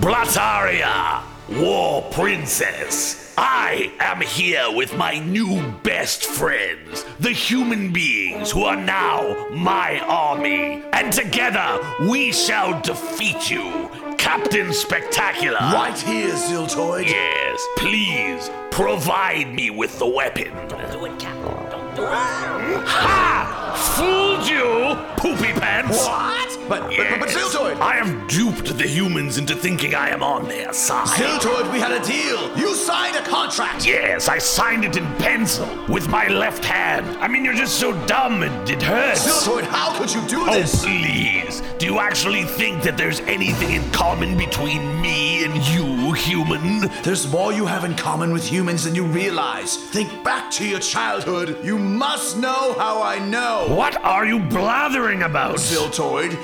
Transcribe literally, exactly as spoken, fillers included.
Blataria, War Princess. I am here with my new best friends, the human beings who are now my army. And together we shall defeat you, Captain Spectacular. Right here, Ziltoid. Yes, please provide me with the weapon. Don't do it, Captain. Don't do it. Ha! Fooled you, poopy pants! What? But, but, Yes. but, but Ziltoid! I have duped the humans into thinking I am on their side. Ziltoid, we had a deal. You signed a contract. Yes, I signed it in pencil with my left hand. I mean, you're just so dumb, it, it hurts. Ziltoid, how could you do Oh, this? please. Do you actually think that there's anything in common between me and you, human? There's more you have in common with humans than you realize. Think back to your childhood. You must know how I know. What are you blathering about? Ziltoid,